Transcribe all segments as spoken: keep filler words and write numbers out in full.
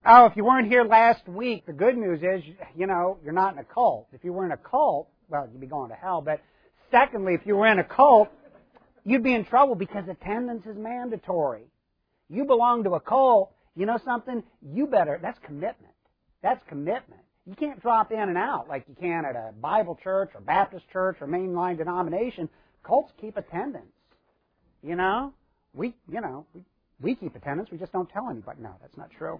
Oh, if you weren't here last week, the good news is, you know, you're not in a cult. If you were in a cult, well, you'd be going to hell. But secondly, if you were in a cult, you'd be in trouble because attendance is mandatory. You belong to a cult, you know something? You better, that's commitment. That's commitment. You can't drop in and out like you can at a Bible church or Baptist church or mainline denomination. Cults keep attendance. You know? We, you know, we, we keep attendance. We just don't tell anybody. No, that's not true.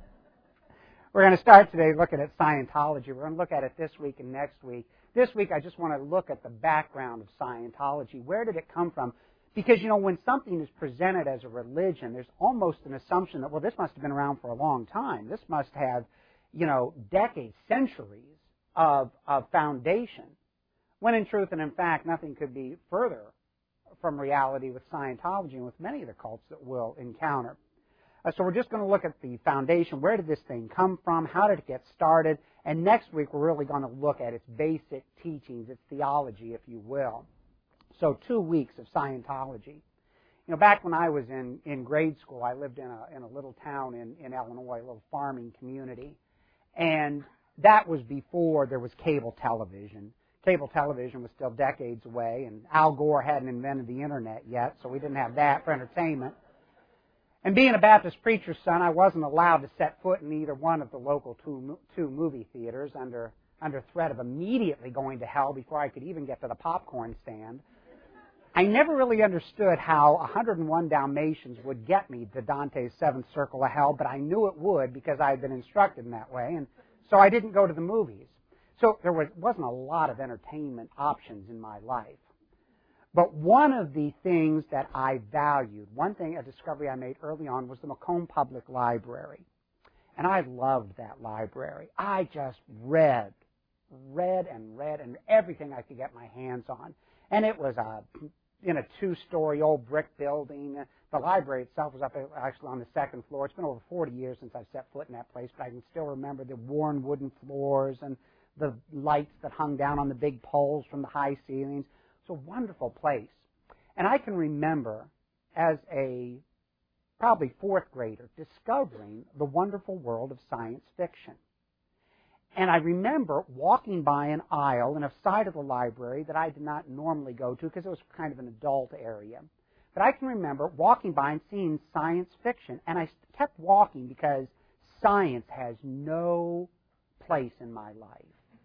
We're going to start today looking at Scientology. We're going to look at it this week and next week. This week, I just want to look at the background of Scientology. Where did it come from? Because, you know, when something is presented as a religion, there's almost an assumption that, well, this must have been around for a long time. This must have, you know, decades, centuries of, of foundation. When in truth and in fact, nothing could be further from reality with Scientology and with many of the cults that we'll encounter. Uh, so we're just going to look at the foundation. Where did this thing come from? How did it get started? And next week, we're really going to look at its basic teachings, its theology, if you will. So two weeks of Scientology. You know, back when I was in, in grade school, I lived in a, in a little town in, in Illinois, a little farming community. And that was before there was cable television. Cable television was still decades away, and Al Gore hadn't invented the internet yet, so we didn't have that for entertainment. And being a Baptist preacher's son, I wasn't allowed to set foot in either one of the local two, two movie theaters under, under threat of immediately going to hell before I could even get to the popcorn stand. I never really understood how one hundred one Dalmatians would get me to Dante's Seventh Circle of Hell, but I knew it would because I had been instructed in that way, and so I didn't go to the movies. So there was, wasn't a lot of entertainment options in my life. But one of the things that I valued, one thing, a discovery I made early on, was the Macomb Public Library. And I loved that library. I just read, read and read, and everything I could get my hands on. And it was a, in a two-story old brick building. The library itself was up actually on the second floor. It's been over forty years since I've set foot in that place, but I can still remember the worn wooden floors and the lights that hung down on the big poles from the high ceilings. It's a wonderful place. And I can remember as a probably fourth grader discovering the wonderful world of science fiction. And I remember walking by an aisle in a side of the library that I did not normally go to because it was kind of an adult area. But I can remember walking by and seeing science fiction. And I kept walking because science has no place in my life.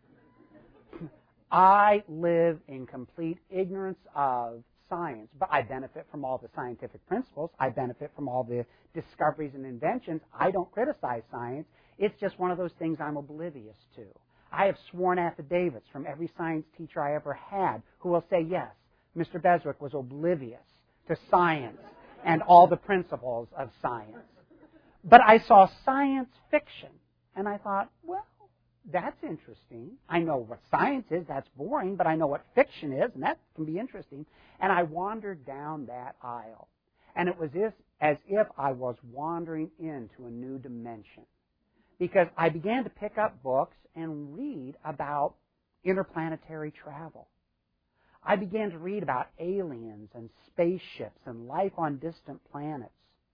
I live in complete ignorance of science, but I benefit from all the scientific principles. I benefit from all the discoveries and inventions. I don't criticize science. It's just one of those things I'm oblivious to. I have sworn affidavits from every science teacher I ever had who will say, yes, Mister Beswick was oblivious to science and all the principles of science. But I saw science fiction, and I thought, well, that's interesting. I know what science is. That's boring. But I know what fiction is, and that can be interesting. And I wandered down that aisle. And it was as if I was wandering into a new dimension. Because I began to pick up books and read about interplanetary travel. I began to read about aliens and spaceships and life on distant planets,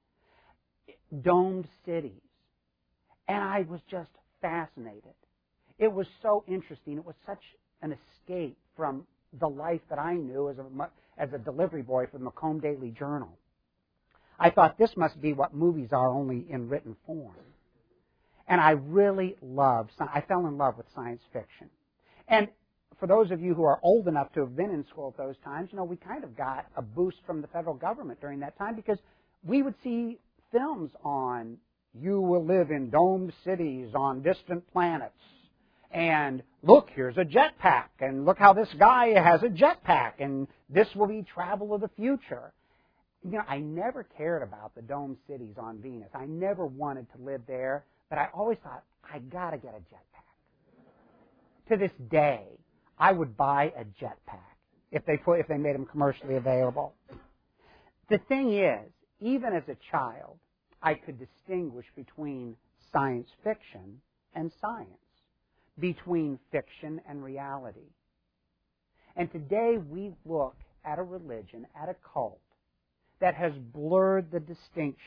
domed cities. And I was just fascinated. It was so interesting. It was such an escape from the life that I knew as a, as a delivery boy for the Macomb Daily Journal. I thought this must be what movies are, only in written form. And I really loved, I fell in love with science fiction. And for those of you who are old enough to have been in school at those times, you know, we kind of got a boost from the federal government during that time because we would see films on you will live in domed cities on distant planets. And look, here's a jetpack, and look how this guy has a jetpack, and this will be travel of the future. You know, I never cared about the domed cities on Venus. I never wanted to live there, but I always thought, I gotta get a jetpack. To this day, I would buy a jetpack if they put, if they made them commercially available. The thing is, even as a child, I could distinguish between science fiction and science, between fiction and reality. And today we look at a religion, at a cult, that has blurred the distinction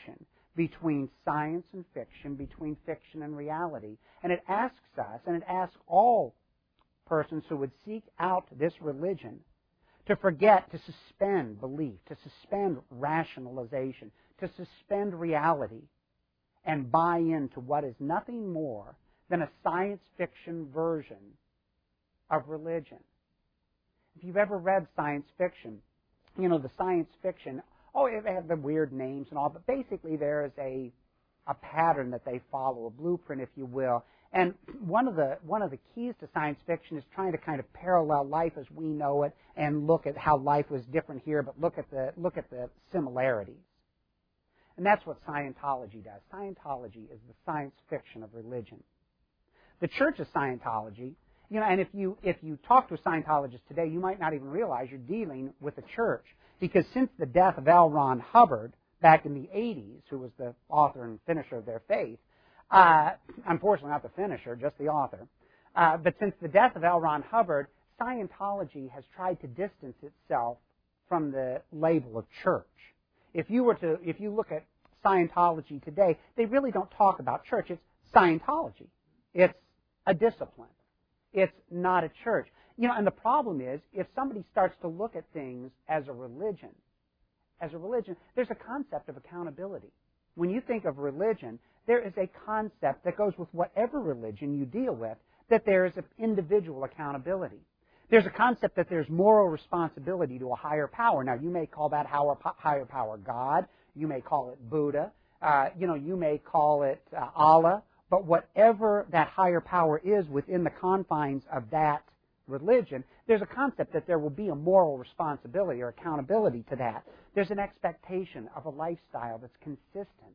between science and fiction, between fiction and reality. And it asks us, and it asks all persons who would seek out this religion, to forget, to suspend belief, to suspend rationalization, to suspend reality, and buy into what is nothing more than a science fiction version of religion. If you've ever read science fiction, you know, the science fiction, oh, they have the weird names and all, but basically there is a a pattern that they follow, a blueprint, if you will. And one of the one of the keys to science fiction is trying to kind of parallel life as we know it and look at how life was different here, but look at the look at the similarities. And that's what Scientology does. Scientology is the science fiction of religion. The Church of Scientology, you know, and if you if you talk to a Scientologist today, you might not even realize you're dealing with a church, because since the death of L. Ron Hubbard back in the eighties, who was the author and finisher of their faith, uh, unfortunately not the finisher, just the author, uh, but since the death of L. Ron Hubbard, Scientology has tried to distance itself from the label of church. If you were to, if you look at Scientology today, they really don't talk about church. It's Scientology. It's a discipline. It's not a church. You know, and the problem is, if somebody starts to look at things as a religion, as a religion, there's a concept of accountability. When you think of religion, there is a concept that goes with whatever religion you deal with, that there is an individual accountability. There's a concept that there's moral responsibility to a higher power. Now, you may call that higher power God. You may call it Buddha. Uh, you know, you may call it uh, Allah. But whatever that higher power is within the confines of that religion, there's a concept that there will be a moral responsibility or accountability to that. There's an expectation of a lifestyle that's consistent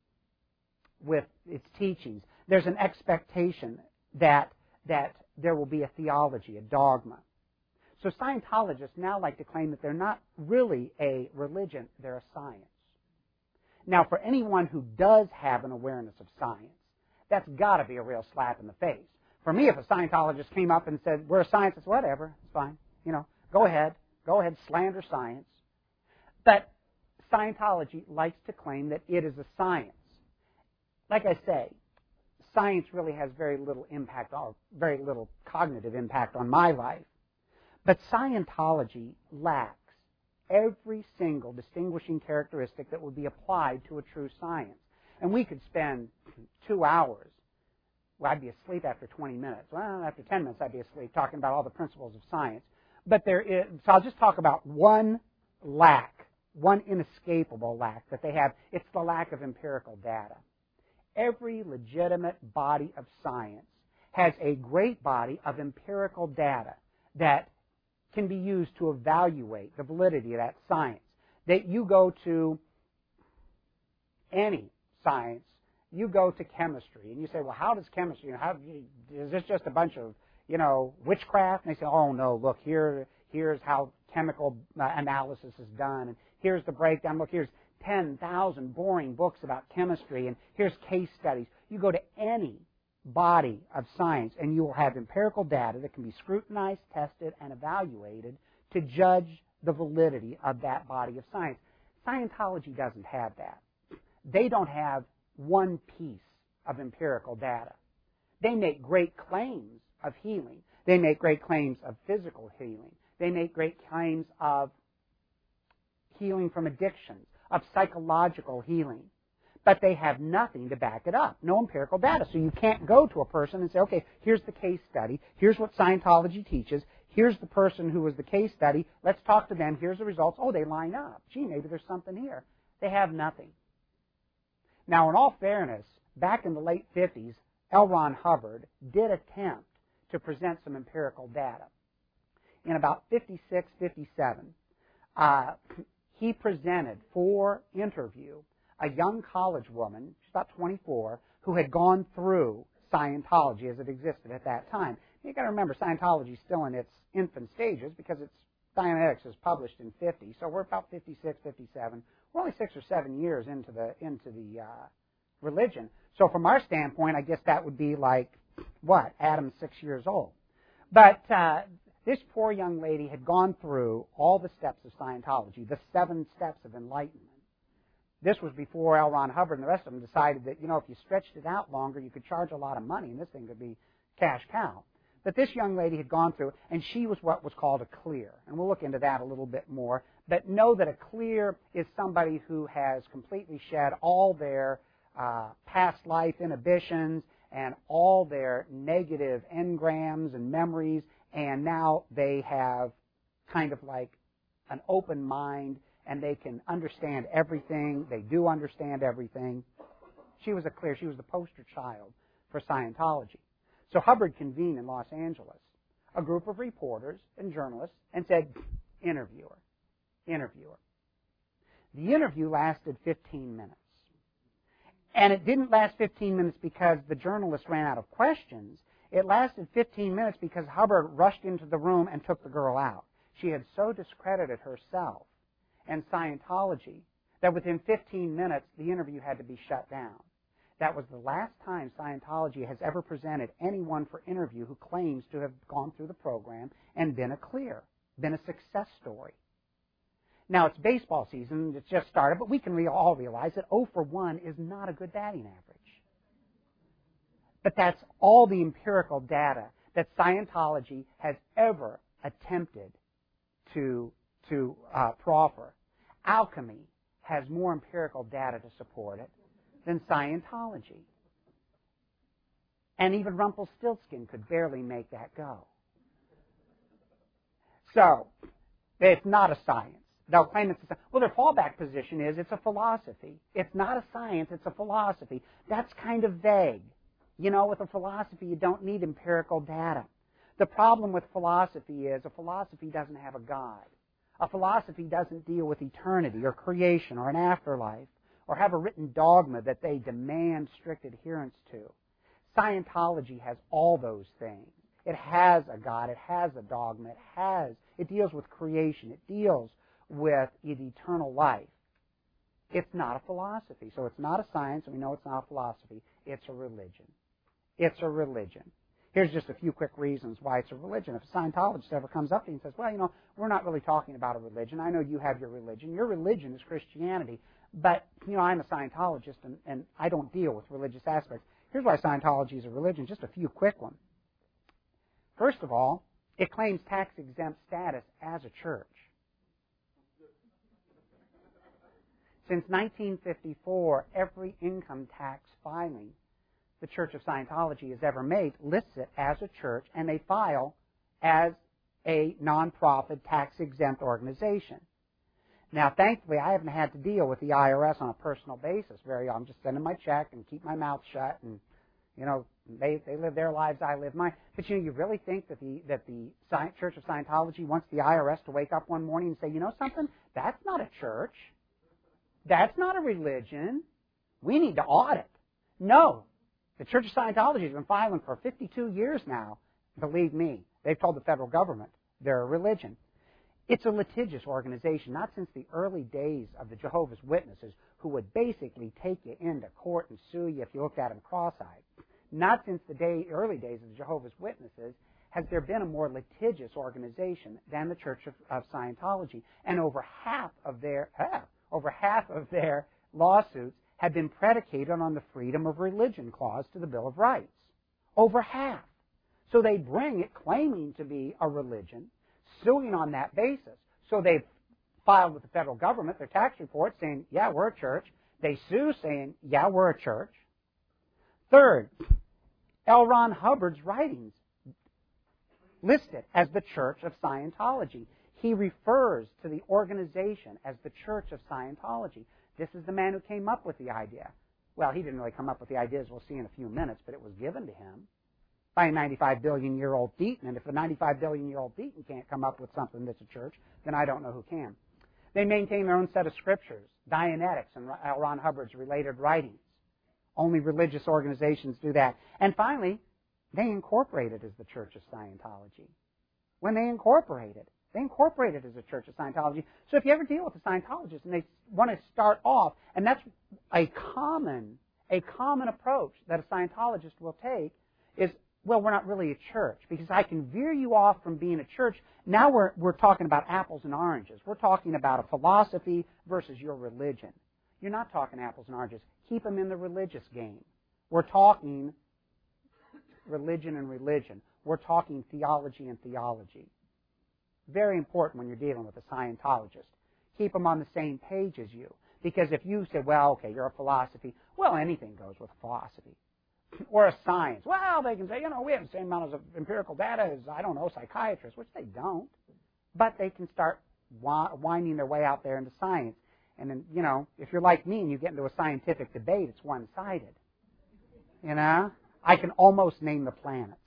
with its teachings. There's an expectation that that there will be a theology, a dogma. So Scientologists now like to claim that they're not really a religion, they're a science. Now, for anyone who does have an awareness of science, that's got to be a real slap in the face. For me, if a Scientologist came up and said, we're a science, it's whatever, it's fine. You know, go ahead. Go ahead, slander science. But Scientology likes to claim that it is a science. Like I say, science really has very little impact, or very little cognitive impact on my life. But Scientology lacks every single distinguishing characteristic that would be applied to a true science. And we could spend two hours. Well, I'd be asleep after twenty minutes. Well, after ten minutes, I'd be asleep talking about all the principles of science. But there is, so I'll just talk about one lack, one inescapable lack that they have. It's the lack of empirical data. Every legitimate body of science has a great body of empirical data that can be used to evaluate the validity of that science. That you go to any science, you go to chemistry, and you say, well, how does chemistry, you know, how, is this just a bunch of, you know, witchcraft? And they say, oh, no, look, here, here's how chemical analysis is done, and here's the breakdown. Look, here's ten thousand boring books about chemistry, and here's case studies. You go to any body of science, and you will have empirical data that can be scrutinized, tested, and evaluated to judge the validity of that body of science. Scientology doesn't have that. They don't have one piece of empirical data. They make great claims of healing. They make great claims of physical healing. They make great claims of healing from addictions, of psychological healing. But they have nothing to back it up, no empirical data. So you can't go to a person and say, okay, here's the case study, here's what Scientology teaches, here's the person who was the case study, let's talk to them, here's the results, oh, they line up. Gee, maybe there's something here. They have nothing. Now, in all fairness, back in the late fifties, L. Ron Hubbard did attempt to present some empirical data. In about fifty-six, fifty-seven, uh, he presented for interview a young college woman, she's about twenty-four, who had gone through Scientology as it existed at that time. You've got to remember, Scientology is still in its infant stages because it's Dianetics was published in fifty, so we're about fifty-six, fifty-seven. We're only six or seven years into the into the uh, religion. So from our standpoint, I guess that would be like, what, Adam's six years old. But uh, this poor young lady had gone through all the steps of Scientology, the seven steps of enlightenment. This was before L. Ron Hubbard and the rest of them decided that, you know, if you stretched it out longer, you could charge a lot of money, and this thing could be cash cow. But this young lady had gone through, and she was what was called a clear. And we'll look into that a little bit more. But know that a clear is somebody who has completely shed all their uh, past life inhibitions and all their negative engrams and memories, and now they have kind of like an open mind, and they can understand everything. They do understand everything. She was a clear. She was the poster child for Scientology. So Hubbard convened in Los Angeles a group of reporters and journalists and said, interview her, interview her. The interview lasted fifteen minutes. And it didn't last fifteen minutes because the journalists ran out of questions. It lasted fifteen minutes because Hubbard rushed into the room and took the girl out. She had so discredited herself and Scientology that within fifteen minutes, the interview had to be shut down. That was the last time Scientology has ever presented anyone for interview who claims to have gone through the program and been a clear, been a success story. Now, it's baseball season. It's just started, but we can re- all realize that oh for one is not a good batting average. But that's all the empirical data that Scientology has ever attempted to, to uh, proffer. Alchemy has more empirical data to support it than Scientology. And even Rumpelstiltskin could barely make that go. So, it's not a science. They'll claim it's a science. Well, their fallback position is it's a philosophy. It's not a science, it's a philosophy. That's kind of vague. You know, with a philosophy, you don't need empirical data. The problem with philosophy is a philosophy doesn't have a God. A philosophy doesn't deal with eternity or creation or an afterlife or have a written dogma that they demand strict adherence to. Scientology has all those things. It has a God. It has a dogma. It has. It deals with creation. It deals with the eternal life. It's not a philosophy. So it's not a science, and we know it's not a philosophy. It's a religion. It's a religion. Here's just a few quick reasons why it's a religion. If a Scientologist ever comes up to you and says, well, you know, we're not really talking about a religion. I know you have your religion. Your religion is Christianity. But, you know, I'm a Scientologist, and, and I don't deal with religious aspects. Here's why Scientology is a religion. Just a few quick ones. First of all, it claims tax-exempt status as a church. Since nineteen fifty-four, every income tax filing the Church of Scientology has ever made lists it as a church, and they file as a non-profit, tax-exempt organization. Now, thankfully, I haven't had to deal with the I R S on a personal basis very often. I'm just sending my check and keep my mouth shut, and, you know, they they live their lives, I live mine. But, you know, you really think that the that the Church of Scientology wants the I R S to wake up one morning and say, you know something? That's not a church. That's not a religion. We need to audit. No. The Church of Scientology has been filing for fifty-two years now. Believe me, they've told the federal government they're a religion. It's a litigious organization, not since the early days of the Jehovah's Witnesses, who would basically take you into court and sue you if you looked at them cross-eyed. Not since the day, early days of the Jehovah's Witnesses has there been a more litigious organization than the Church of, of Scientology. And over half of their half, over half of their lawsuits have been predicated on the Freedom of Religion Clause to the Bill of Rights. Over half. So they bring it claiming to be a religion, suing on that basis. So they've filed with the federal government their tax report saying, yeah, we're a church. They sue saying, yeah, we're a church. Third, L. Ron Hubbard's writings list it as the Church of Scientology. He refers to the organization as the Church of Scientology. This is the man who came up with the idea. Well, he didn't really come up with the idea, as we'll see in a few minutes, but it was given to him by a ninety-five billion year old Deaton. And if a ninety-five billion year old Deaton can't come up with something that's a church, then I don't know who can. They maintain their own set of scriptures, Dianetics, and L. Ron Hubbard's related writings. Only religious organizations do that. And finally, they incorporated as the Church of Scientology. When they incorporated, they incorporated as a Church of Scientology. So if you ever deal with a Scientologist and they want to start off, and that's a common, a common approach that a Scientologist will take, is, well, we're not really a church, because I can veer you off from being a church. Now we're, we're talking about apples and oranges. We're talking about a philosophy versus your religion. You're not talking apples and oranges. Keep them in the religious game. We're talking religion and religion. We're talking theology and theology. Very important when you're dealing with a Scientologist. Keep them on the same page as you. Because if you say, well, okay, you're a philosophy, well, anything goes with philosophy. Or a science. Well, they can say, you know, we have the same amount of empirical data as, I don't know, psychiatrists, which they don't. But they can start winding their way out there into science. And then, you know, if you're like me and you get into a scientific debate, it's one-sided. You know? I can almost name the planets.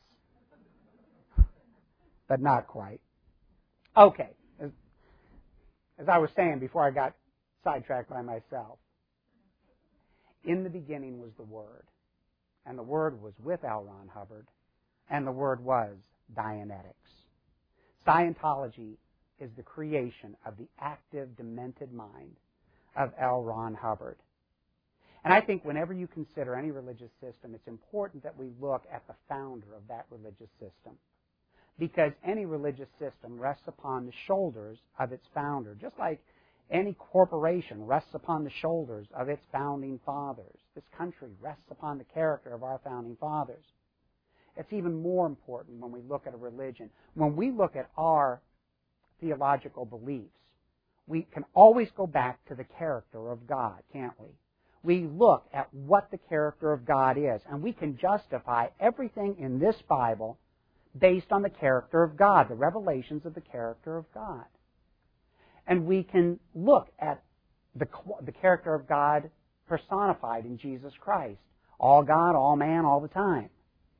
But not quite. Okay. As, as I was saying before I got sidetracked by myself. In the beginning was the Word. And the Word was with L. Ron Hubbard. And the Word was Dianetics. Scientology is the creation of the active, demented mind of L. Ron Hubbard. And I think whenever you consider any religious system, it's important that we look at the founder of that religious system. Because any religious system rests upon the shoulders of its founder, just like any corporation rests upon the shoulders of its founding fathers. This country rests upon the character of our founding fathers. It's even more important when we look at a religion. When we look at our theological beliefs, we can always go back to the character of God, can't we? We look at what the character of God is, and we can justify everything in this Bible based on the character of God, the revelations of the character of God. And we can look at the, the character of God personified in Jesus Christ. All God, all man, all the time.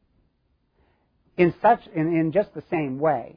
In such, in, in just the same way,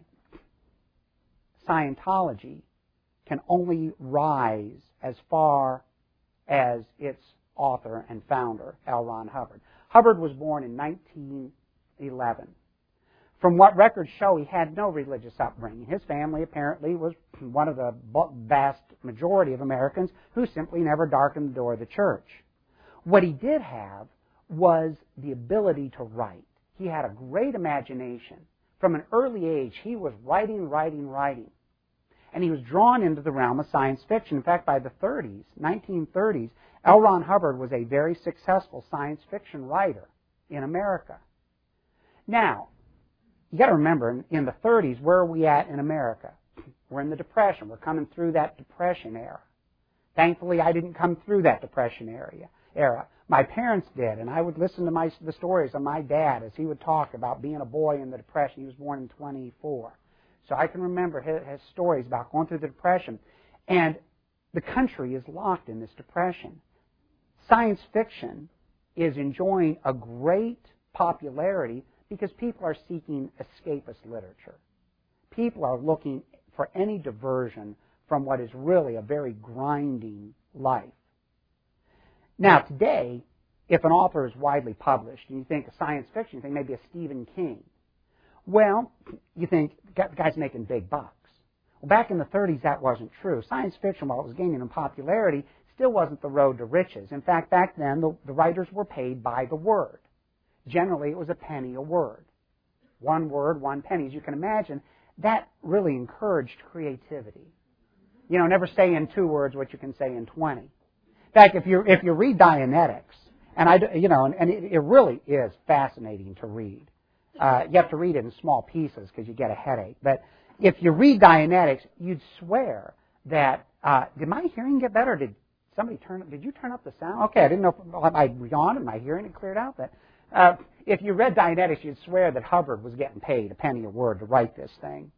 Scientology can only rise as far as its author and founder, L. Ron Hubbard. Hubbard was born in nineteen eleven. From what records show, he had no religious upbringing. His family apparently was one of the vast majority of Americans who simply never darkened the door of the church. What he did have was the ability to write. He had a great imagination. From an early age, he was writing, writing, writing. And he was drawn into the realm of science fiction. In fact, by the thirties, nineteen thirties, L. Ron Hubbard was a very successful science fiction writer in America. Now, you got to remember, in the thirties, where are we at in America? We're in the Depression. We're coming through that Depression era. Thankfully, I didn't come through that Depression area. Era. My parents did, and I would listen to my, the stories of my dad as he would talk about being a boy in the Depression. He was born in twenty-four. So I can remember his, his stories about going through the Depression. And the country is locked in this Depression. Science fiction is enjoying a great popularity because people are seeking escapist literature. People are looking for any diversion from what is really a very grinding life. Now, today, if an author is widely published, and you think of science fiction, you think maybe a Stephen King. Well, you think the guy's making big bucks. Well, back in the thirties, that wasn't true. Science fiction, while it was gaining in popularity, still wasn't the road to riches. In fact, back then, the, the writers were paid by the word. Generally, it was a penny a word. One word, one penny. As you can imagine, that really encouraged creativity. You know, never say in two words what you can say in twenty. In fact, if you if you read Dianetics, and I, you know, and, and it, it really is fascinating to read. Uh, you have to read it in small pieces because you get a headache. But if you read Dianetics, you'd swear that uh, did my hearing get better? Did somebody turn? Did you turn up the sound? Okay, I didn't know if I yawned and my hearing had cleared out. But uh, if you read Dianetics, you'd swear that Hubbard was getting paid a penny a word to write this thing.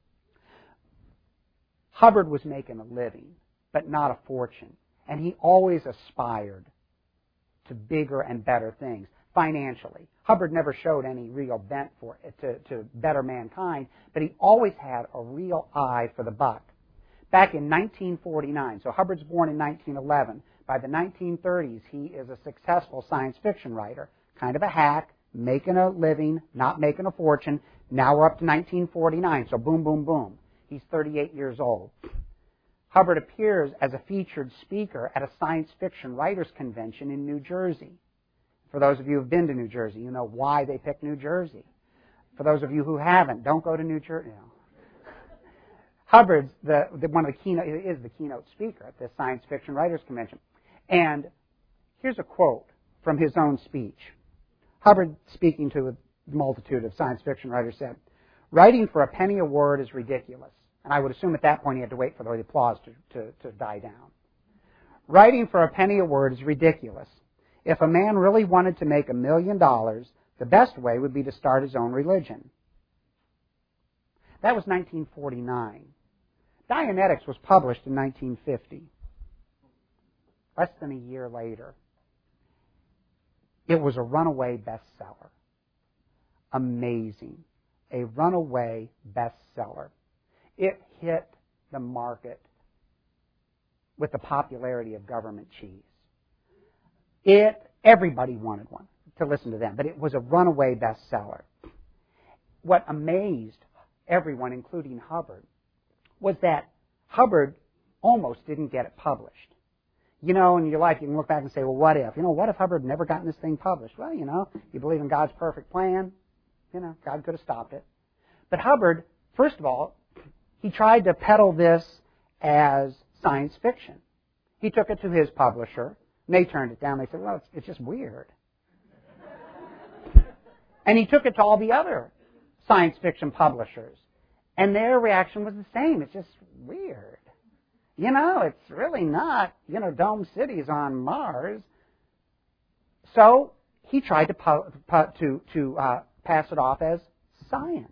Hubbard was making a living, but not a fortune. And he always aspired to bigger and better things financially. Hubbard never showed any real bent for it to, to better mankind, but he always had a real eye for the buck. Back in nineteen forty-nine, so Hubbard's born in nineteen eleven. By the nineteen thirties, he is a successful science fiction writer, kind of a hack, making a living, not making a fortune. Now we're up to nineteen forty-nine, so boom, boom, boom. He's thirty-eight years old. Hubbard appears as a featured speaker at a science fiction writers convention in New Jersey. For those of you who have been to New Jersey, you know why they picked New Jersey. For those of you who haven't, don't go to New Jersey. No. Hubbard's the, the one of the keynote is the keynote speaker at this science fiction writers convention, And here's a quote from his own speech. Hubbard, speaking to a multitude of science fiction writers, said, "Writing for a penny a word is ridiculous." And I would assume at that point he had to wait for the applause to, to, to die down. "Writing for a penny a word is ridiculous. If a man really wanted to make a million dollars, the best way would be to start his own religion." That was nineteen forty-nine. Dianetics was published in nineteen fifty. Less than a year later. It was a runaway bestseller. Amazing. A runaway bestseller. It hit the market with the popularity of government cheese. It, everybody wanted one to listen to them, but it was a runaway bestseller. What amazed everyone, including Hubbard, was that Hubbard almost didn't get it published. You know, in your life, you can look back and say, well, what if? You know, what if Hubbard never gotten this thing published? Well, you know, you believe in God's perfect plan. You know, God could have stopped it. But Hubbard, first of all, he tried to peddle this as science fiction. He took it to his publisher, and they turned it down. They said, well, it's, it's just weird. And he took it to all the other science fiction publishers, and their reaction was the same. It's just weird. You know, it's really not, you know, dome cities on Mars. So he tried to pu- pu- to to uh, pass it off as science.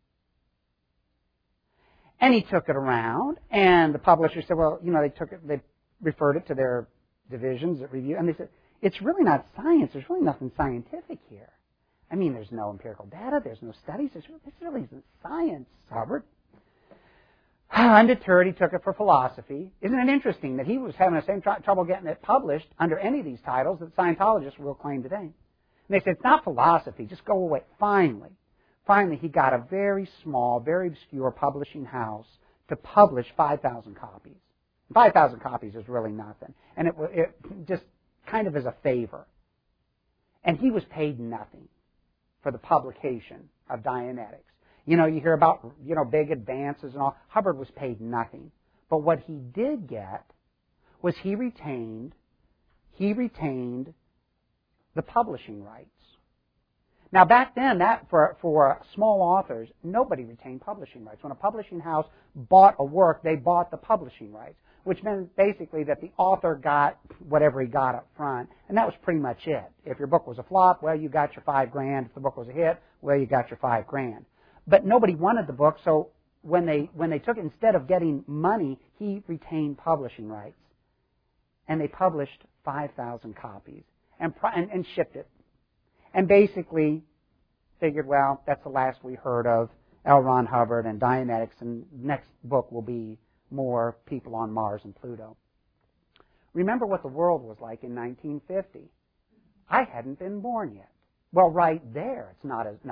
And he took it around, and the publisher said, well, you know, they took it, they referred it to their divisions that review, and they said, it's really not science. There's really nothing scientific here. I mean, there's no empirical data. There's no studies. There's, this really isn't science, Hubbard. Undeterred, he took it for philosophy. Isn't it interesting that he was having the same tr- trouble getting it published under any of these titles that Scientologists will claim today? And they said, it's not philosophy. Just go away. Finally, finally, he got a very small, very obscure publishing house to publish five thousand copies. five thousand copies is really nothing. And it, it just kind of as a favor. And he was paid nothing for the publication of Dianetics. You know, you hear about, you know, big advances and all. Hubbard was paid nothing. But what he did get was he retained, he retained the publishing rights. Now, back then, that for, for small authors, nobody retained publishing rights. When a publishing house bought a work, they bought the publishing rights, which meant basically that the author got whatever he got up front, and that was pretty much it. If your book was a flop, well, you got your five grand. If the book was a hit, well, you got your five grand. But nobody wanted the book, so when they when they took it, instead of getting money, he retained publishing rights. And they published five thousand copies and, and, and shipped it. And basically figured, well, that's the last we heard of L. Ron Hubbard and Dianetics, and the next book will be more people on Mars and Pluto. Remember what the world was like in nineteen fifty. I hadn't been born yet. Well, right there, it's not as... No.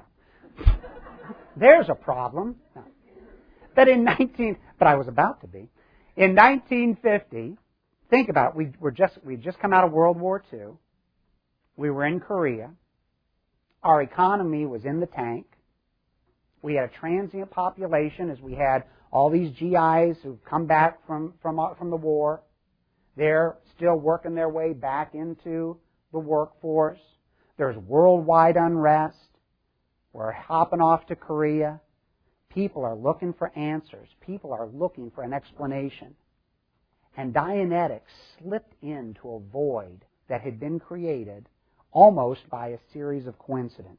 There's a problem. No. But in nineteen, but I was about to be. In nineteen fifty, think about it. We were just we'd just come out of World War Two. We were in Korea. Our economy was in the tank. We had a transient population, as we had all these G Is who've come back from from from the war. They're still working their way back into the workforce. There's worldwide unrest. We're hopping off to Korea. People are looking for answers. People are looking for an explanation. And Dianetics slipped into a void that had been created almost by a series of coincidences.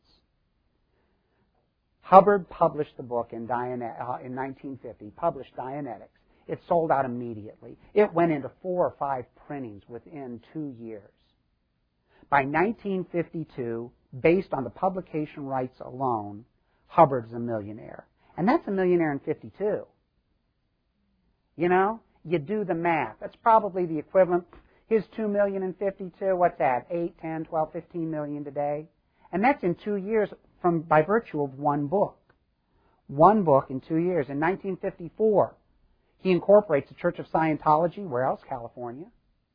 Hubbard published the book in, Dianet, uh, in nineteen fifty, published Dianetics. It sold out immediately. It went into four or five printings within two years. By nineteen fifty-two, based on the publication rights alone, Hubbard's a millionaire. And that's a millionaire in fifty-two. You know, you do the math. That's probably the equivalent. His two million in fifty-two, what's that? eight, ten, twelve, fifteen million today. And that's in two years from by virtue of one book. One book in two years. In nineteen fifty-four, he incorporates the Church of Scientology. Where else? California.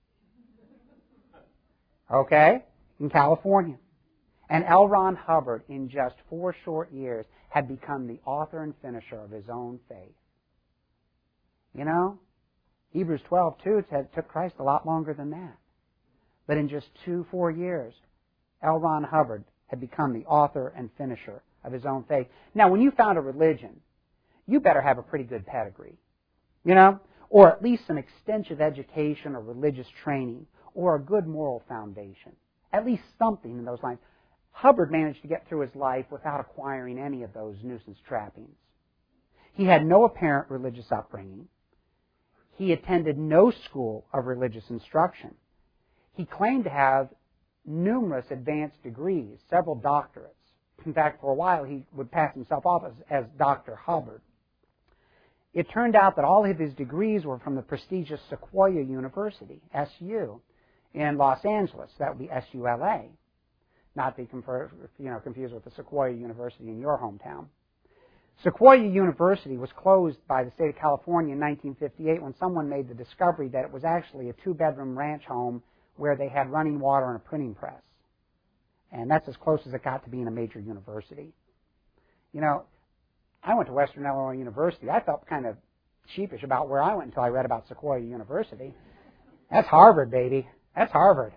Okay? In California. And L. Ron Hubbard, in just four short years, had become the author and finisher of his own faith. You know, Hebrews twelve two said it took Christ a lot longer than that. But in just two, four years, L. Ron Hubbard had become the author and finisher of his own faith. Now, when you found a religion, you better have a pretty good pedigree, you know, or at least some extensive education or religious training, or a good moral foundation, at least something in those lines. Hubbard managed to get through his life without acquiring any of those nuisance trappings. He had no apparent religious upbringing. He attended no school of religious instruction. He claimed to have numerous advanced degrees, several doctorates. In fact, for a while, he would pass himself off as, as Doctor Hubbard. It turned out that all of his degrees were from the prestigious Sequoia University, S U, in Los Angeles. That would be S U L A. Not to be confer, you know, confused with the Sequoia University in your hometown. Sequoia University was closed by the state of California in nineteen fifty-eight when someone made the discovery that it was actually a two-bedroom ranch home where they had running water and a printing press. And that's as close as it got to being a major university. You know, I went to Western Illinois University. I felt kind of sheepish about where I went until I read about Sequoia University. That's Harvard, baby. That's Harvard.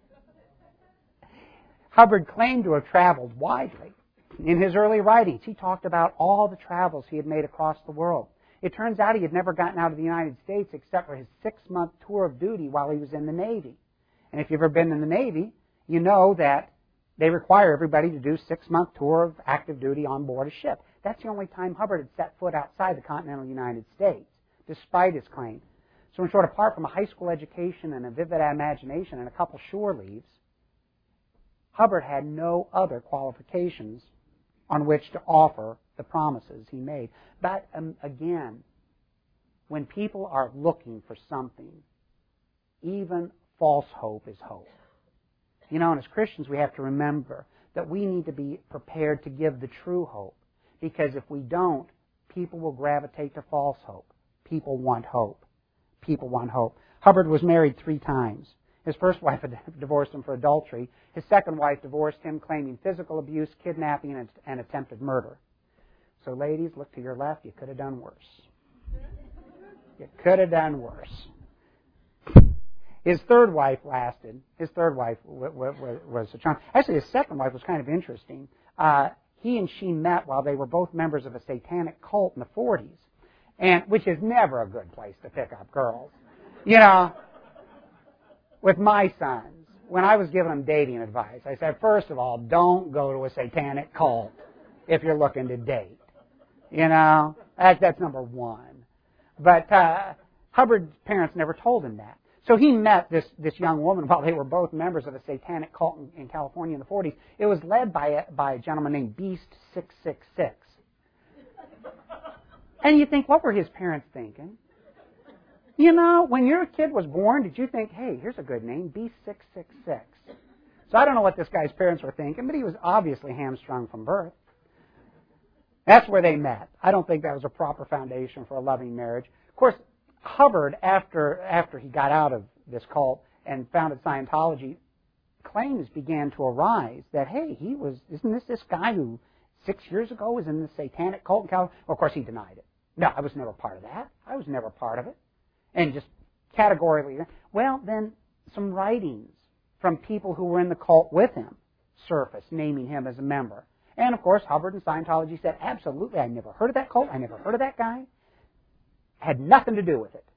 Hubbard claimed to have traveled widely. In his early writings, he talked about all the travels he had made across the world. It turns out he had never gotten out of the United States except for his six-month tour of duty while he was in the Navy. And if you've ever been in the Navy, you know that they require everybody to do a six-month tour of active duty on board a ship. That's the only time Hubbard had set foot outside the continental United States, despite his claim. So in short, apart from a high school education and a vivid imagination and a couple shore leaves, Hubbard had no other qualifications on which to offer the promises he made. But um, again, when people are looking for something, even false hope is hope. You know, and as Christians, we have to remember that we need to be prepared to give the true hope. Because if we don't, people will gravitate to false hope. People want hope. People want hope. Hubbard was married three times. His first wife had divorced him for adultery. His second wife divorced him, claiming physical abuse, kidnapping, and, and attempted murder. So ladies, look to your left. You could have done worse. You could have done worse. His third wife lasted. His third wife w- w- was a charm. Actually, his second wife was kind of interesting. Uh, he and she met while they were both members of a satanic cult in the forties, and which is never a good place to pick up girls. You know, with my sons, when I was giving them dating advice, I said, first of all, don't go to a satanic cult if you're looking to date. You know, that, that's number one. But uh, Hubbard's parents never told him that. So he met this, this young woman while they were both members of a satanic cult in, in California in the forties. It was led by a, by a gentleman named Beast six six six. And you think, what were his parents thinking? You know, when your kid was born, did you think, hey, here's a good name, Beast six six six? So I don't know what this guy's parents were thinking, but he was obviously hamstrung from birth. That's where they met. I don't think that was a proper foundation for a loving marriage. Of course, Hubbard, after after he got out of this cult and founded Scientology, claims began to arise that, hey, he was, isn't this this guy who six years ago was in the satanic cult in California? Well, of course, he denied it. No, I was never part of that. I was never part of it. And just categorically, well, then some writings from people who were in the cult with him surfaced, naming him as a member. And, of course, Hubbard and Scientology said, absolutely, I never heard of that cult. I never heard of that guy. Had nothing to do with it.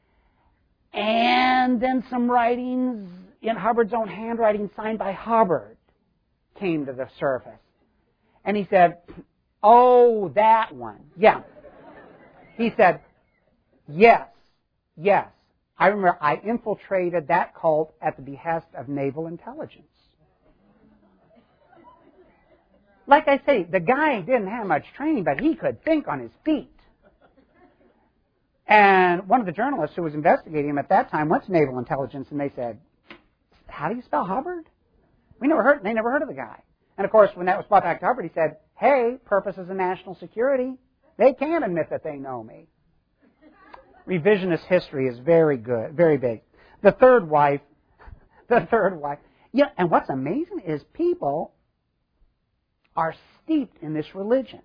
And then some writings in Hubbard's own handwriting signed by Hubbard came to the surface. And he said, oh, that one. Yeah. He said, yes, yes. I remember I infiltrated that cult at the behest of naval intelligence. Like I say, the guy didn't have much training, but he could think on his feet. And one of the journalists who was investigating him at that time went to naval intelligence, and they said, how do you spell Hubbard? We never heard, they never heard of the guy. And of course, when that was brought back to Hubbard, he said, hey, purposes of national security, they can't admit that they know me. Revisionist history is very good, very big. The third wife, the third wife, yeah, and what's amazing is people are steeped in this religion.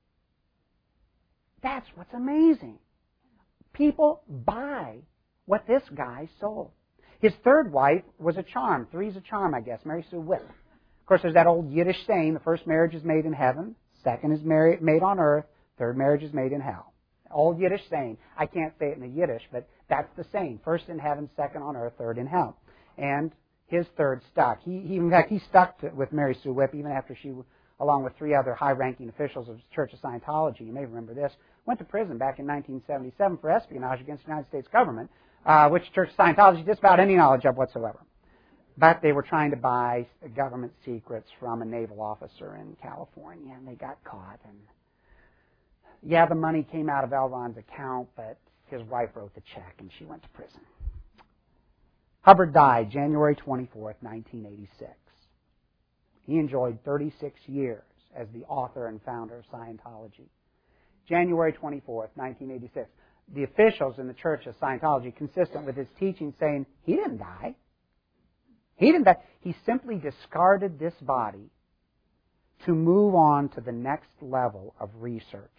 That's what's amazing. People buy what this guy sold. His third wife was a charm. Three's a charm, I guess. Mary Sue Whip. Of course, there's that old Yiddish saying, the first marriage is made in heaven, second is married, made on earth, third marriage is made in hell. Old Yiddish saying. I can't say it in the Yiddish, but that's the saying. First in heaven, second on earth, third in hell. And his third stuck. He, he in fact, he stuck to, with Mary Sue Whip even after she, along with three other high-ranking officials of the Church of Scientology, you may remember this, went to prison back in nineteen seventy-seven for espionage against the United States government, uh, which Church of Scientology disavowed any knowledge of whatsoever. But they were trying to buy government secrets from a naval officer in California, and they got caught. And yeah, the money came out of L. Ron's account, but his wife wrote the check, and she went to prison. Hubbard died January twenty-fourth, nineteen eighty-six. He enjoyed thirty-six years as the author and founder of Scientology. January twenty-fourth, nineteen eighty-six. The officials in the Church of Scientology, consistent with his teaching, saying, he didn't die. He didn't die. He simply discarded this body to move on to the next level of research.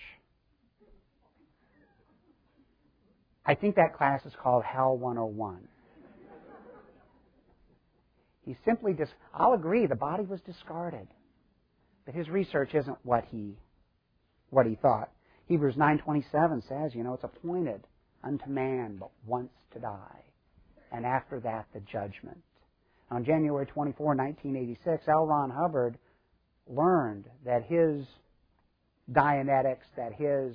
I think that class is called Hell one oh one. He simply dis- I'll agree, the body was discarded. But his research isn't what he what he thought. Hebrews nine twenty-seven says, you know, it's appointed unto man but once to die, and after that the judgment. On January twenty-fourth, nineteen eighty-six, L. Ron Hubbard learned that his Dianetics, that his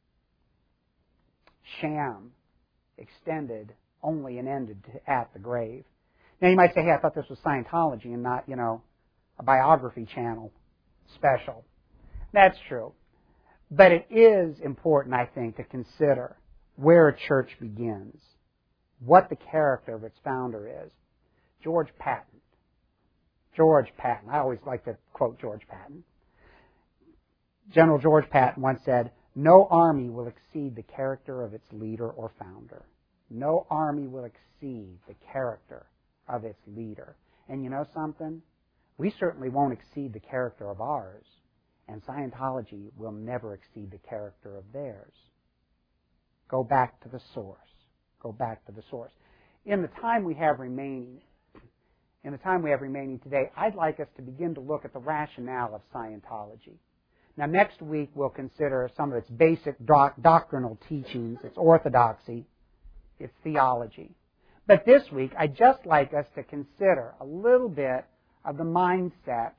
sham extended only and ended at the grave. Now you might say, hey, I thought this was Scientology and not, you know, a biography channel special. That's true. But it is important, I think, to consider where a church begins, what the character of its founder is. George Patton. George Patton. I always like to quote George Patton. General George Patton once said, no army will exceed the character of its leader or founder. No army will exceed the character of its leader. And you know something? We certainly won't exceed the character of ours, and Scientology will never exceed the character of theirs. Go back to the source. Go back to the source. In the time we have remaining, in the time we have remaining today, I'd like us to begin to look at the rationale of Scientology. Now, next week we'll consider some of its basic doc- doctrinal teachings, its orthodoxy, its theology. But this week, I'd just like us to consider a little bit of the mindset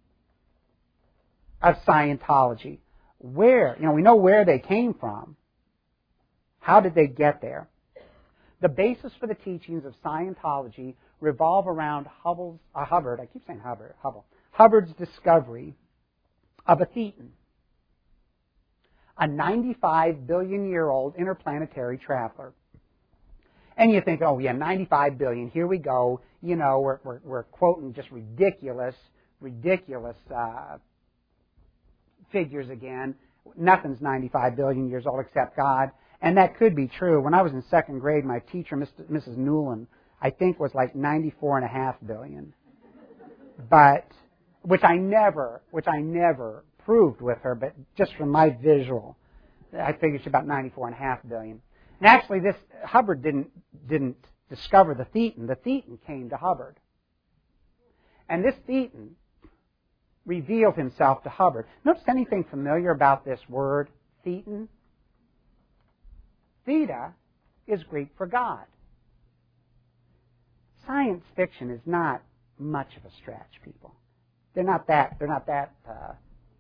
of Scientology. Where, you know, we know where they came from. How did they get there? The basis for the teachings of Scientology revolve around Hubble's, uh, Hubbard, I keep saying Hubbard, Hubble, Hubbard's discovery of a thetan, a ninety-five billion year old interplanetary traveler. And you think, oh yeah, ninety-five billion, here we go. You know, we're, we're, we're quoting just ridiculous, ridiculous uh, figures again. Nothing's ninety-five billion years old except God. And that could be true. When I was in second grade, my teacher, Missus Newland, I think was like ninety-four and a half billion. But, which I never, which I never proved with her, but just from my visual, I figured she's about ninety-four and a half billion. And actually, this Hubbard didn't didn't discover the thetan. The thetan came to Hubbard, and this thetan revealed himself to Hubbard. Notice anything familiar about this word, thetan? Theta is Greek for God. Science fiction is not much of a stretch, people. They're not that. They're not that. Uh,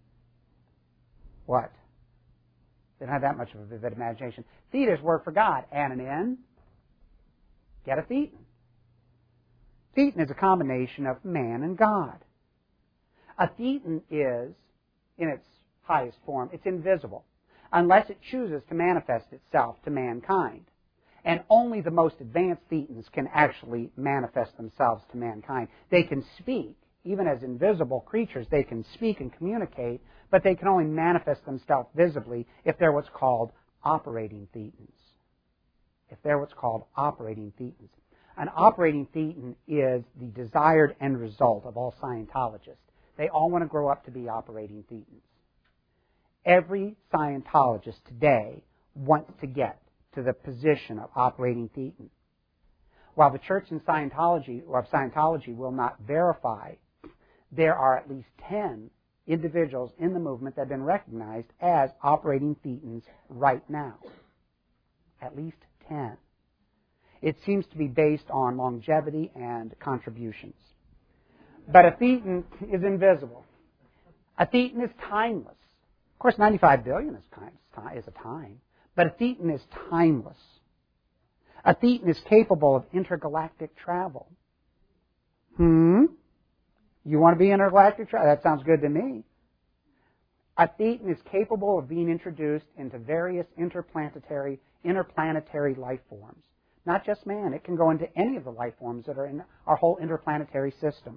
what? They don't have that much of a vivid imagination. Theta is word for God. Add an N. Get a thetan. Thetan is a combination of man and God. A thetan is, in its highest form, it's invisible, unless it chooses to manifest itself to mankind. And only the most advanced thetans can actually manifest themselves to mankind. They can speak. Even as invisible creatures, they can speak and communicate, but they can only manifest themselves visibly if they're what's called operating thetans. If they're what's called operating thetans. An operating thetan is the desired end result of all Scientologists. They all want to grow up to be operating thetans. Every Scientologist today wants to get to the position of operating thetan. while the Church in Scientology or of Scientology will not verify, there are at least ten individuals in the movement that have been recognized as operating thetans right now. At least ten. It seems to be based on longevity and contributions. But a thetan is invisible. A thetan is timeless. Of course, ninety-five billion is, time, is a time. But a thetan is timeless. A thetan is capable of intergalactic travel. Hmm? You want to be intergalactic travel? That sounds good to me. A thetan is capable of being introduced into various interplanetary, interplanetary life forms. Not just man. It can go into any of the life forms that are in our whole interplanetary system.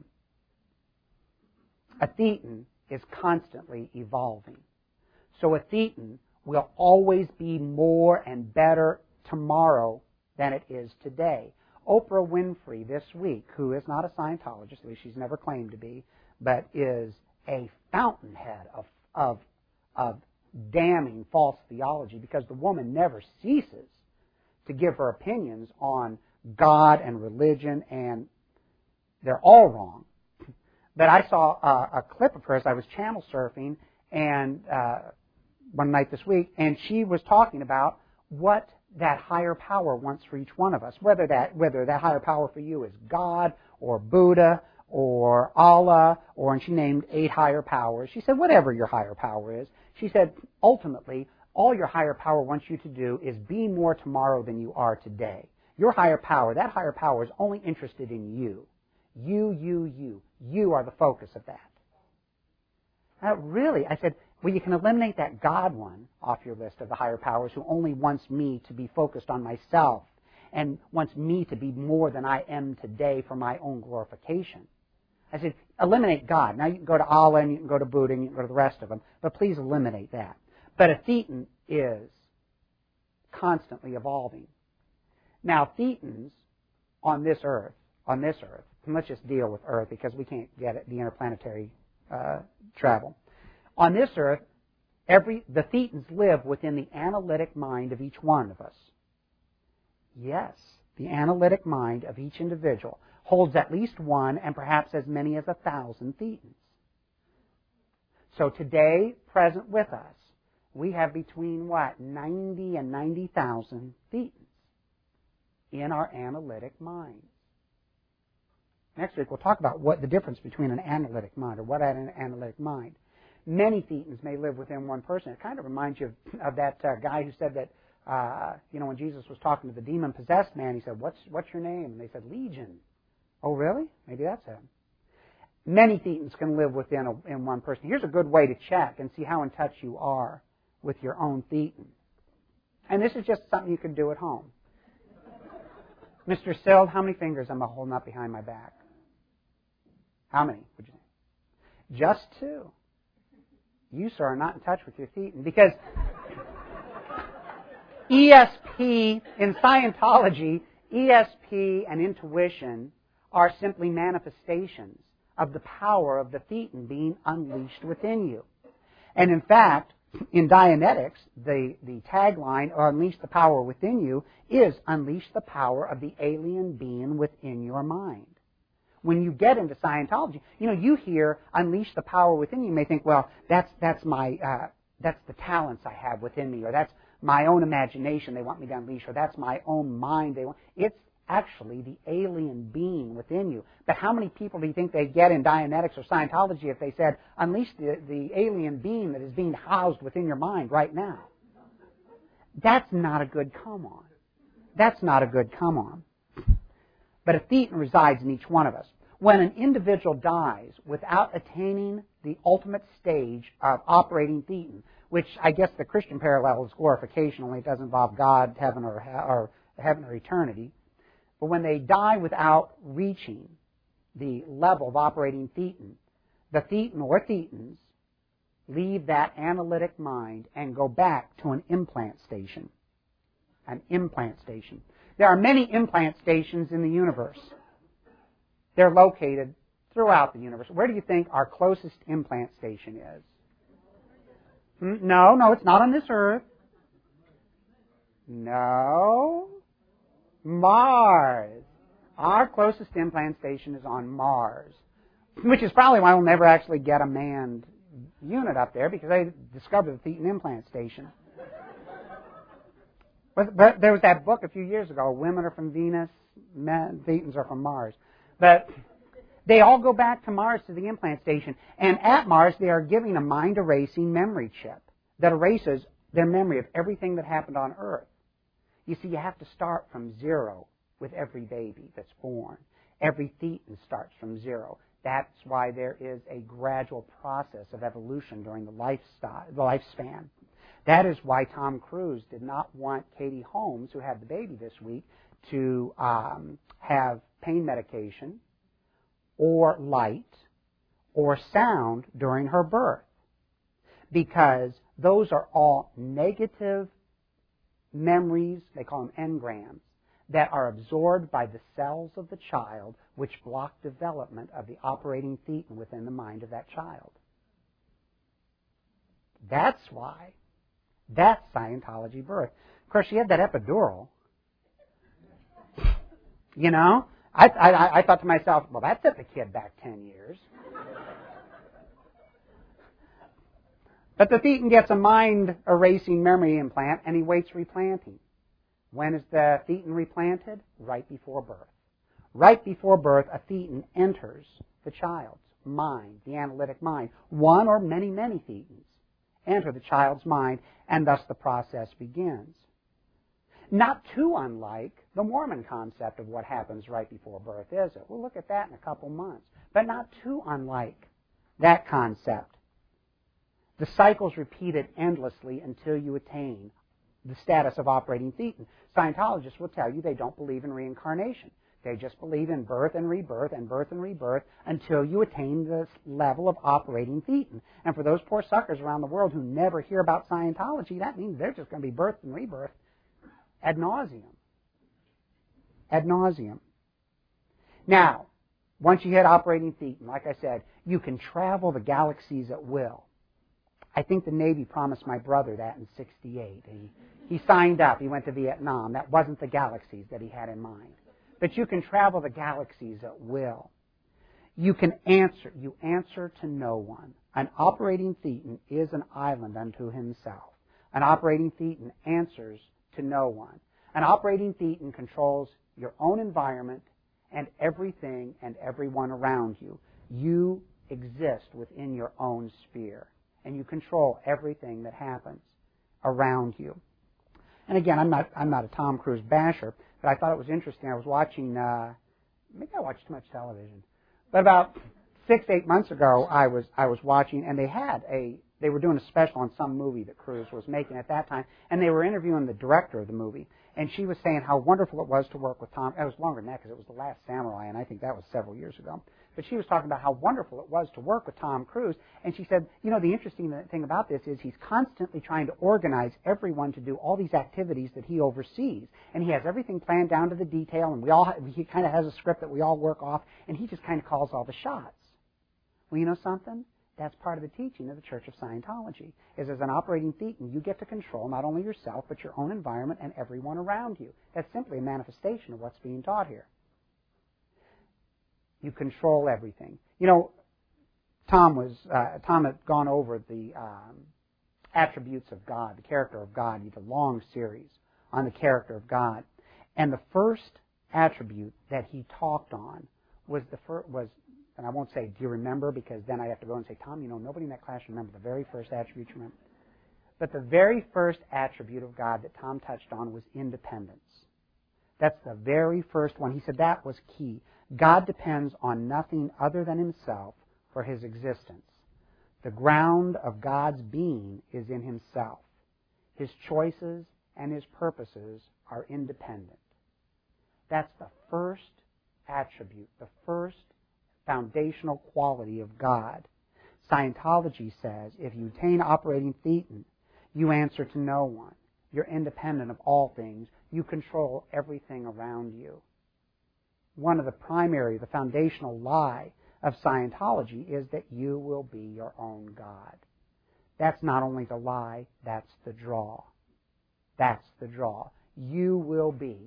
A thetan is constantly evolving. So a thetan will always be more and better tomorrow than it is today. Oprah Winfrey this week, who is not a Scientologist, at least she's never claimed to be, but is a fountainhead of, of, of damning false theology, because the woman never ceases to give her opinions on God and religion, and they're all wrong. But I saw a, a clip of hers. I was channel surfing and uh, one night this week, and she was talking about what that higher power wants for each one of us. Whether that whether that higher power for you is God or Buddha or Allah, or and she named eight higher powers. She said, whatever your higher power is. She said, ultimately, all your higher power wants you to do is be more tomorrow than you are today. Your higher power, that higher power is only interested in you. You, you, you. You are the focus of that. Now, really, I said, well, you can eliminate that God one off your list of the higher powers who only wants me to be focused on myself and wants me to be more than I am today for my own glorification. I said, eliminate God. Now, you can go to Allah and you can go to Buddha and you can go to the rest of them, but please eliminate that. But a thetan is constantly evolving. Now, thetans on this earth, on this earth, and let's just deal with Earth because we can't get it, the interplanetary uh, travel. On this earth, every the thetans live within the analytic mind of each one of us. Yes, the analytic mind of each individual holds at least one and perhaps as many as a thousand thetans. So today, present with us, we have between, what, ninety and ninety thousand thetans in our analytic minds. Next week, we'll talk about what the difference between an analytic mind or what is an analytic mind. Many thetans may live within one person. It kind of reminds you of, of that uh, guy who said that, uh, you know, when Jesus was talking to the demon-possessed man, he said, what's, what's your name? And they said, Legion. Oh, really? Maybe that's him. Many thetans can live within a, in one person. Here's a good way to check and see how in touch you are with your own thetan. And this is just something you can do at home. Mister Sild, how many fingers am I holding up behind my back? How many would you say? Just two. You, sir, are not in touch with your thetan. Because E S P, in Scientology, E S P and intuition are simply manifestations of the power of the thetan being unleashed within you. And in fact, in Dianetics, the, the tagline, or unleash the power within you, is unleash the power of the alien being within your mind. When you get into Scientology, you know, you hear unleash the power within you, you may think, well, that's, that's my, uh, that's the talents I have within me, or that's my own imagination they want me to unleash, or that's my own mind they want. It's actually the alien being within you. But how many people do you think they'd get in Dianetics or Scientology if they said, unleash the, the alien being that is being housed within your mind right now? That's not a good come on. That's not a good come on. But a thetan resides in each one of us. When an individual dies without attaining the ultimate stage of operating thetan, which I guess the Christian parallel is glorification, only it doesn't involve God, heaven, or, or heaven or eternity. But when they die without reaching the level of operating thetan, the thetan or thetans leave that analytic mind and go back to an implant station. An implant station. There are many implant stations in the universe. They're located throughout the universe. Where do you think our closest implant station is? Hmm? No, no, it's not on this earth. No. Mars. Our closest implant station is on Mars, which is probably why we'll never actually get a manned unit up there, because they discovered the Thetan implant station. But, but there was that book a few years ago, Women Are From Venus, Men, Thetans Are From Mars. But they all go back to Mars, to the implant station. And at Mars, they are giving a mind-erasing memory chip that erases their memory of everything that happened on Earth. You see, you have to start from zero with every baby that's born. Every Thetan starts from zero. That's why there is a gradual process of evolution during the lifestyle, the lifespan. That is why Tom Cruise did not want Katie Holmes, who had the baby this week, to um, have pain medication or light or sound during her birth, because those are all negative memories, they call them engrams, that are absorbed by the cells of the child, which block development of the operating Thetan within the mind of that child. That's why. That's Scientology birth. Of course, she had that epidural. You know? I, I, I thought to myself, well, that set the kid back ten years. But the Thetan gets a mind-erasing memory implant, and he waits replanting. When is the Thetan replanted? Right before birth. Right before birth, a Thetan enters the child's mind, the analytic mind. One or many, many Thetans enter the child's mind, and thus the process begins. Not too unlike the Mormon concept of what happens right before birth, is it? We'll look at that in a couple months. But not too unlike that concept. The cycle's repeated endlessly until you attain the status of operating Thetan. Scientologists will tell you they don't believe in reincarnation. They just believe in birth and rebirth and birth and rebirth until you attain this level of operating Thetan. And for those poor suckers around the world who never hear about Scientology, that means they're just going to be birth and rebirth ad nauseum. Ad nauseum. Now, once you hit operating Thetan, like I said, you can travel the galaxies at will. I think the Navy promised my brother that in sixty-eight. He, he signed up. He went to Vietnam. That wasn't the galaxies that he had in mind. But you can travel the galaxies at will. You can answer. You answer to no one. An operating Thetan is an island unto himself. An operating Thetan answers to no one. An operating Thetan controls your own environment and everything and everyone around you. You exist within your own sphere, and you control everything that happens around you. And again, I'm not I'm not a Tom Cruise basher, but I thought it was interesting. I was watching, uh, maybe I watched too much television, but about six, eight months ago, I was I was watching, and they had a they were doing a special on some movie that Cruise was making at that time, and they were interviewing the director of the movie, and she was saying how wonderful it was to work with Tom. It was longer than that because it was The Last Samurai, and I think that was several years ago. But she was talking about how wonderful it was to work with Tom Cruise, and she said, you know, the interesting thing about this is he's constantly trying to organize everyone to do all these activities that he oversees, and he has everything planned down to the detail, and we all he kind of has a script that we all work off, and he just kind of calls all the shots. Well, you know something? That's part of the teaching of the Church of Scientology, is as an operating Thetan, you get to control not only yourself, but your own environment and everyone around you. That's simply a manifestation of what's being taught here. You control everything. You know, Tom was uh, Tom had gone over the um, attributes of God, the character of God. He did a long series on the character of God, and the first attribute that he talked on was the fir- was, and I won't say, do you remember? Because then I have to go and say, Tom, you know, nobody in that class remembered the very first attribute you remember. But the very first attribute of God that Tom touched on was independence. That's the very first one. He said that was key. God depends on nothing other than himself for his existence. The ground of God's being is in himself. His choices and his purposes are independent. That's the first attribute, the first foundational quality of God. Scientology says if you attain operating Thetan, you answer to no one. You're independent of all things. You control everything around you. One of the primary, the foundational lie of Scientology is that you will be your own God. That's not only the lie, that's the draw. That's the draw. You will be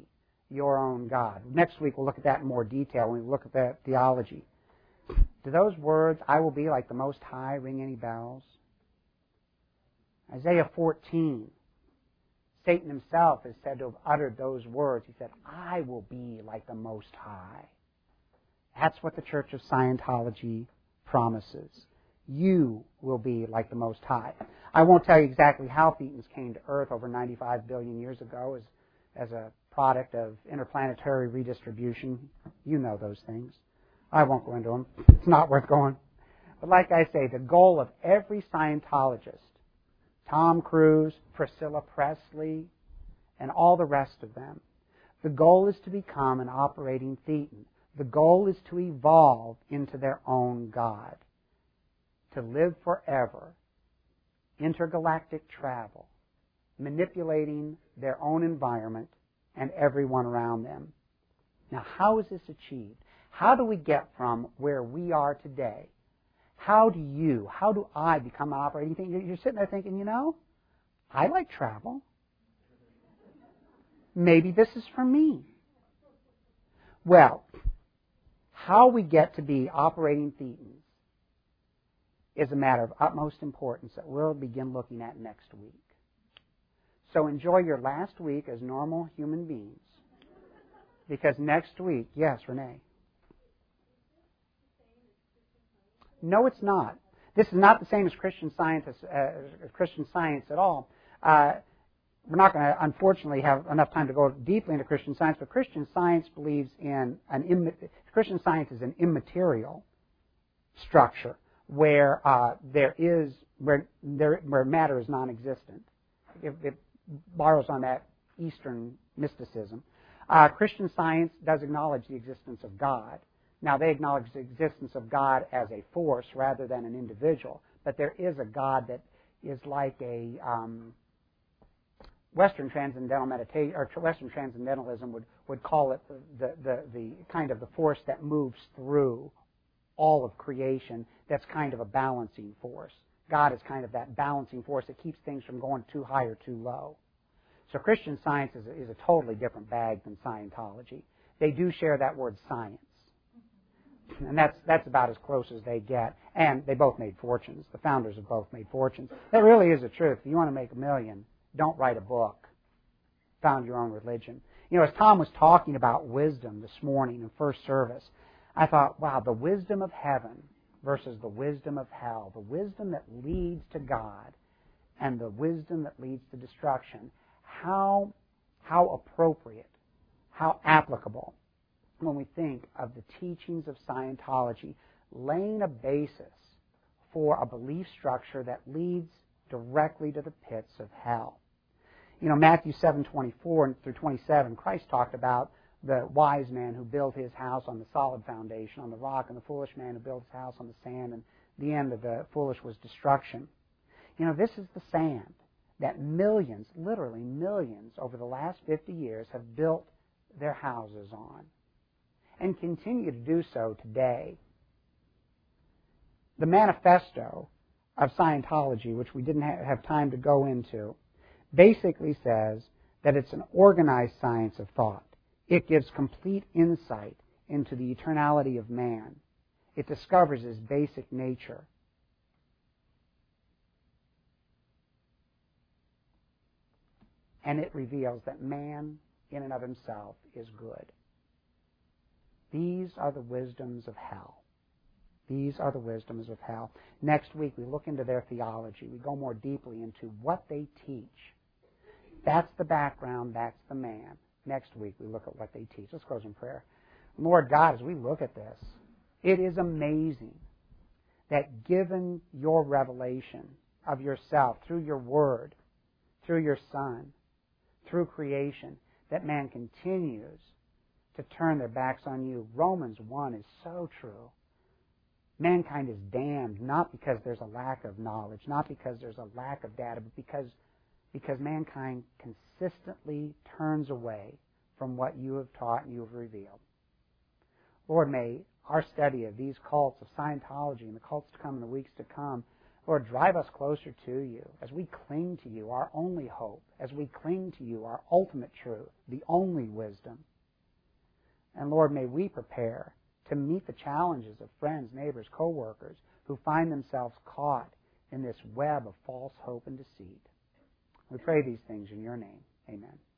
your own God. Next week we'll look at that in more detail when we look at that theology. Do those words, I will be like the Most High, ring any bells? Isaiah fourteen, Satan himself is said to have uttered those words. He said, I will be like the Most High. That's what the Church of Scientology promises. You will be like the Most High. I won't tell you exactly how Thetans came to Earth over ninety-five billion years ago as, as a product of interplanetary redistribution. You know those things. I won't go into them. It's not worth going. But like I say, the goal of every Scientologist, Tom Cruise, Priscilla Presley, and all the rest of them, the goal is to become an operating Thetan. The goal is to evolve into their own God, to live forever, intergalactic travel, manipulating their own environment and everyone around them. Now, how is this achieved? How do we get from where we are today? How do you, how do I become an operating Thetan? You're sitting there thinking, you know, I like travel. Maybe this is for me. Well, how we get to be operating Thetans is a matter of utmost importance that we'll begin looking at next week. So enjoy your last week as normal human beings. Because next week, yes, Renee. No, it's not. This is not the same as Christian Science, uh, Christian Science at all. Uh, we're not going to, unfortunately, have enough time to go deeply into Christian Science, but Christian Science believes in an Im- Christian Science is an immaterial structure where uh, there is where there where matter is non-existent. It, it borrows on that Eastern mysticism. Uh, Christian Science does acknowledge the existence of God. Now, they acknowledge the existence of God as a force rather than an individual, but there is a God that is like a um, Western transcendental meditation, or Western transcendentalism would, would call it the, the, the kind of the force that moves through all of creation. That's kind of a balancing force. God is kind of that balancing force that keeps things from going too high or too low. So Christian Science is a, is a totally different bag than Scientology. They do share that word science. And that's that's about as close as they get. And they both made fortunes. The founders have both made fortunes. That really is the truth. If you want to make a million, don't write a book. Found your own religion. You know, as Tom was talking about wisdom this morning in first service, I thought, wow, the wisdom of heaven versus the wisdom of hell. The wisdom that leads to God and the wisdom that leads to destruction. How, how appropriate, how applicable when we think of the teachings of Scientology laying a basis for a belief structure that leads directly to the pits of hell. You know, Matthew seven twenty-four through twenty-seven, Christ talked about the wise man who built his house on the solid foundation, on the rock, and the foolish man who built his house on the sand, and the end of the foolish was destruction. You know, this is the sand that millions, literally millions, over the last fifty years have built their houses on, and continue to do so today. The manifesto of Scientology, which we didn't ha- have time to go into, basically says that it's an organized science of thought. It gives complete insight into the eternality of man. It discovers his basic nature. And it reveals that man, in and of himself, is good. These are the wisdoms of hell. These are the wisdoms of hell. Next week, we look into their theology. We go more deeply into what they teach. That's the background. That's the man. Next week, we look at what they teach. Let's close in prayer. Lord God, as we look at this, it is amazing that given your revelation of yourself through your Word, through your Son, through creation, that man continues to turn their backs on you. Romans one is so true. Mankind is damned not because there's a lack of knowledge, not because there's a lack of data, but because, because mankind consistently turns away from what you have taught and you have revealed. Lord, may our study of these cults of Scientology and the cults to come in the weeks to come, Lord, drive us closer to you as we cling to you, our only hope, as we cling to you, our ultimate truth, the only wisdom. And Lord, may we prepare to meet the challenges of friends, neighbors, co-workers who find themselves caught in this web of false hope and deceit. We pray these things in your name. Amen.